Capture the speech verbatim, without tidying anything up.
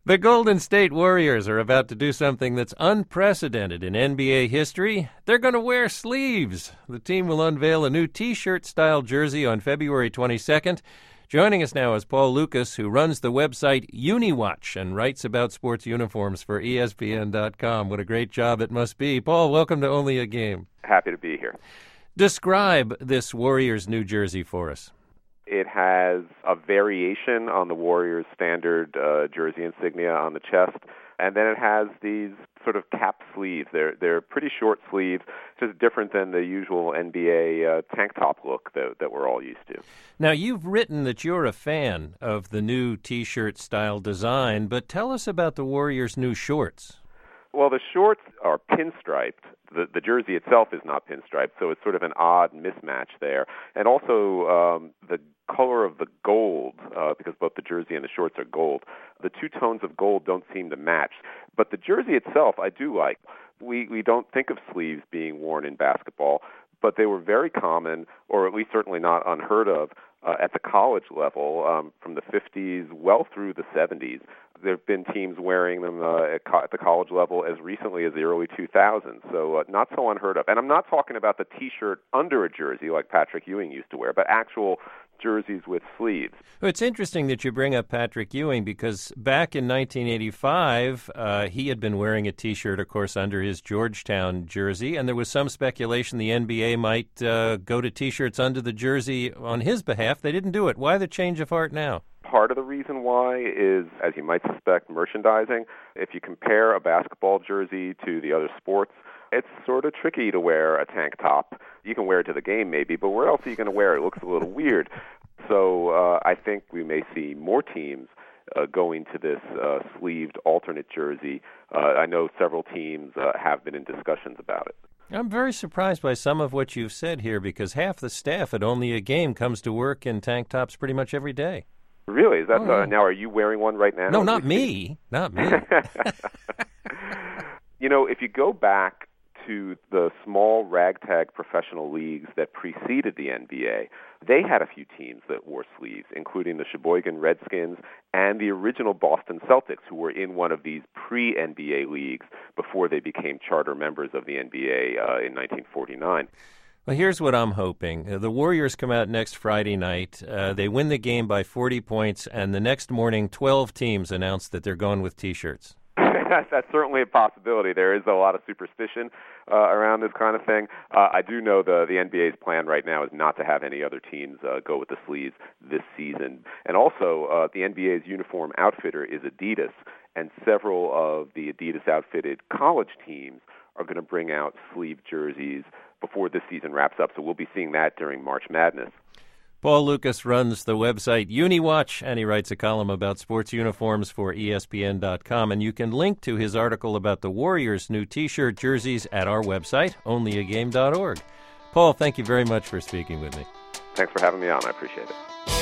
The Golden State Warriors are about to do something that's unprecedented in N B A history. They're going to wear sleeves. The team will unveil a new T-shirt style jersey on February twenty-second. Joining us now is Paul Lucas, who runs the website UniWatch and writes about sports uniforms for E S P N dot com. What a great job it must be. Paul, welcome to Only a Game. Happy to be here. Describe this Warriors new jersey for us. It has a variation on the Warriors' standard uh, jersey insignia on the chest, and then it has these sort of cap sleeves. They're they're pretty short sleeves, just different than the usual N B A uh, tank top look that that we're all used to. Now, you've written that you're a fan of the new T-shirt style design, but tell us about the Warriors' new shorts. Well, the shorts are pinstriped. The, the jersey itself is not pinstriped, so it's sort of an odd mismatch there. And also um, the color of the gold, uh, because both the jersey and the shorts are gold, the two tones of gold don't seem to match. But the jersey itself I do like. We, we don't think of sleeves being worn in basketball, but they were very common, or at least certainly not unheard of, uh, at the college level um, from the fifties well through the seventies. There have been teams wearing them uh, at, co- at the college level as recently as the early two thousands, so uh, not so unheard of. And I'm not talking about the T-shirt under a jersey like Patrick Ewing used to wear, but actual jerseys with sleeves. Well, it's interesting that you bring up Patrick Ewing because back in nineteen eighty-five, uh, he had been wearing a T-shirt, of course, under his Georgetown jersey, and there was some speculation the N B A might uh, go to T-shirts under the jersey on his behalf. They didn't do it. Why the change of heart now? Part of the reason why is, as you might suspect, merchandising. If you compare a basketball jersey to the other sports, it's sort of tricky to wear a tank top. You can wear it to the game maybe, but where else are you going to wear it? It looks a little weird. So uh, I think we may see more teams uh, going to this uh, sleeved alternate jersey. Uh, I know several teams uh, have been in discussions about it. I'm very surprised by some of what you've said here because half the staff at Only a Game comes to work in tank tops pretty much every day. Really? Is that oh, yeah. uh, now? Are you wearing one right now? No, not me. Not me. You know, if you go back to the small ragtag professional leagues that preceded the N B A, they had a few teams that wore sleeves, including the Sheboygan Redskins and the original Boston Celtics, who were in one of these pre-N B A leagues before they became charter members of the N B A uh, in nineteen forty-nine. Well, here's what I'm hoping. Uh, the Warriors come out next Friday night. Uh, they win the game by forty points, and the next morning, twelve teams announce that they're going with T-shirts. That's certainly a possibility. There is a lot of superstition uh, around this kind of thing. Uh, I do know the, the N B A's plan right now is not to have any other teams uh, go with the sleeves this season. And also, uh, the N B A's uniform outfitter is Adidas, and several of the Adidas-outfitted college teams are going to bring out sleeve jerseys before this season wraps up, so we'll be seeing that during March Madness. Paul Lucas runs the website UniWatch, and he writes a column about sports uniforms for E S P N dot com, and you can link to his article about the Warriors' new T-shirt jerseys at our website, only a game dot org. Paul, thank you very much for speaking with me. Thanks for having me on. I appreciate it.